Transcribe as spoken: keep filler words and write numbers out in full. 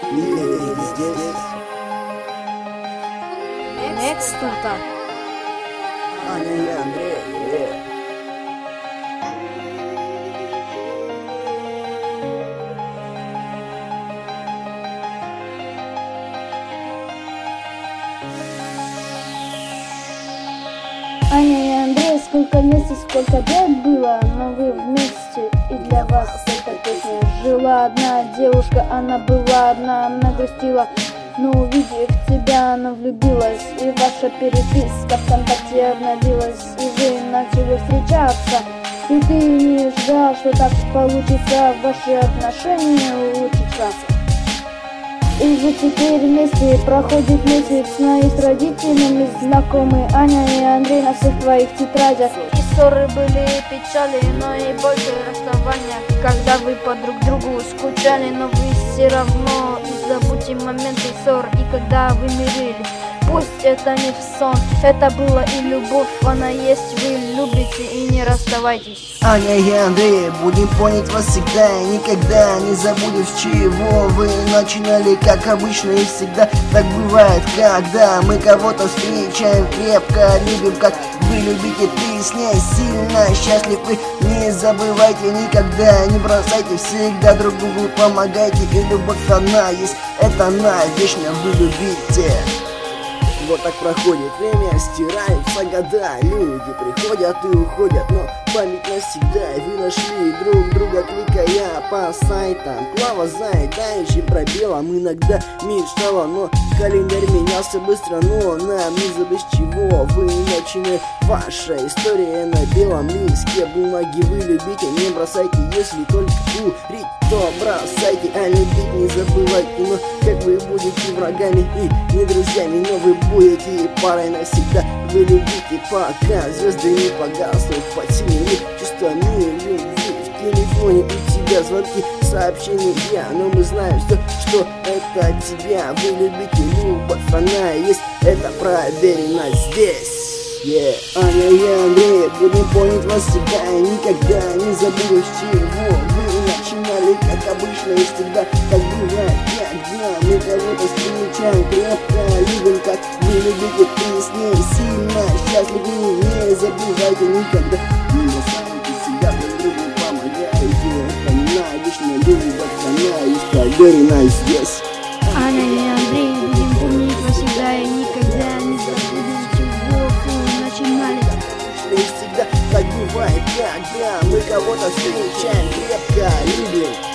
Лилия здесь. Некст тут. Аня и Андрей. Yeah. Аня и Андрей, сколько вместе, сколько лет было, но вы вместе, и для вас эта песня. Жила одна девушка, она была одна, она грустила, но увидев тебя, она влюбилась, и ваша переписка ВКонтакте обновилась, и вы начали встречаться, и ты не ждал, что так получится, ваши отношения улучшатся. И вот теперь вместе проходит месяц, но и с родителями знакомы Аня и Андрей на всех твоих тетрадях. И ссоры были, и печали, но и больше расставания, когда вы по друг другу скучали, но вы все равно не забудьте моменты ссор, и когда вы мирились. Пусть это не в сон, это было и любовь, она есть, вы любите и не расставайтесь. Аня и Андрей, будем помнить вас всегда и никогда не забудем, с чего вы начинали, как обычно и всегда. Так бывает, когда мы кого-то встречаем, крепко любим, как вы любите, ты с ней сильно счастлив. Вы не забывайте никогда, не бросайте, всегда друг другу помогайте, и любовь она есть, это она, вечно вы любите. Вот так проходит время, стираются года, люди приходят и уходят, но память навсегда. И вы нашли друг друга, кликая по сайтам. Клава заедающим пробелом иногда мечтала, но календарь менялся быстро, но нам не забыть, с чего вы начали. Ваша история на белом листке бумаги, вы любите, не бросайте, если только курить, то бросайте, а любить не забывайте. Но как вы будете врагами и не друзьями, но вы будете парой навсегда. Вы любите, пока звезды не погаснут, потеряли чувствами любви. В телефоне у тебя звонки, сообщения, но мы знаем, что, что это от тебя. Вы любите, любовь, она есть, это проверено здесь. Yeah. Аня и Андрей, будем помнить вас всегда и никогда не забудем, с чего вы начинали, как обычно и всегда. Так бывает, когда мы кого-то встречаем, крепко любим, как вы любите, ты с ней сильно счастливы, не забывайте никогда. Не бросайте себя, друг другу помогаете, это она вечно любит, она есть, проверено здесь. Аня и Андрей, будем помнить вас всегда и никогда не забудем, с чего вы начинали. И всегда так бывает, когда мы кого-то встречаем, крепко любим.